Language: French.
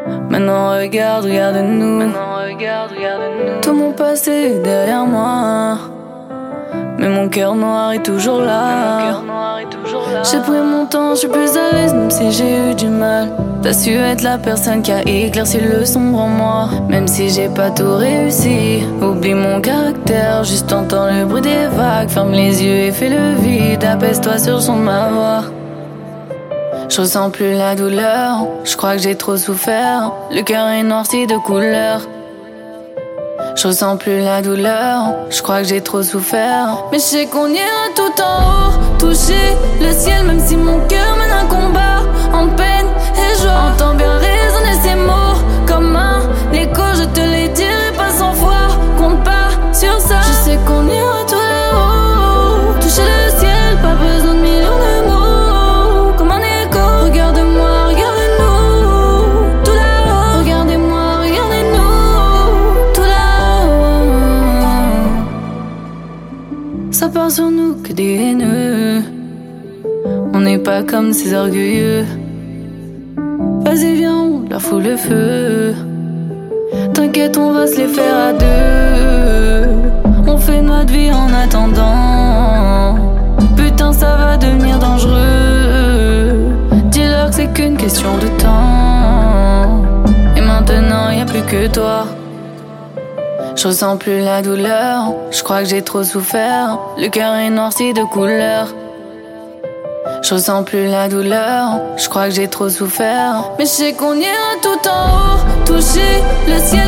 Maintenant regarde, regarde-nous. Tout mon passé est derrière moi, mais mon cœur noir est toujours là. J'ai pris mon temps, je suis plus à l'aise même si j'ai eu du mal. T'as su être la personne qui a éclairci le sombre en moi. Même si j'ai pas tout réussi, oublie mon caractère, juste entends le bruit des vagues. Ferme les yeux et fais le vide, apaise-toi sur le son de ma voix. Je ressens plus la douleur, je crois que j'ai trop souffert. Le cœur est noirci de couleur. Je ressens plus la douleur, je crois que j'ai trop souffert. Mais je sais qu'on ira tout en haut, toucher le ciel. Même si mon cœur mène un combat en peine et joie. Entends bien résonner ces mots comme un écho. Je te les dirai pas 100 fois, compte pas sur ça. Je sais qu'on ira tout là-haut, toucher le ciel, pas besoin de millions de mots. Comme un écho, regarde-moi, regarde-nous, tout là-haut. Regardez-moi, regardez-nous, tout là-haut. Ça part sur nous que des haineux, on n'est pas comme ces orgueilleux. Vas-y viens, on leur fout le feu. T'inquiète, on va se les faire à deux. On fait notre vie en attendant. Putain, ça va devenir dangereux. Dis-leur que c'est qu'une question de temps. Et maintenant, y a plus que toi. Je ressens plus la douleur, je crois que j'ai trop souffert. Le cœur est noirci de couleur. Je ressens plus la douleur, je crois que j'ai trop souffert. Mais je sais qu'on ira tout en haut, toucher le ciel.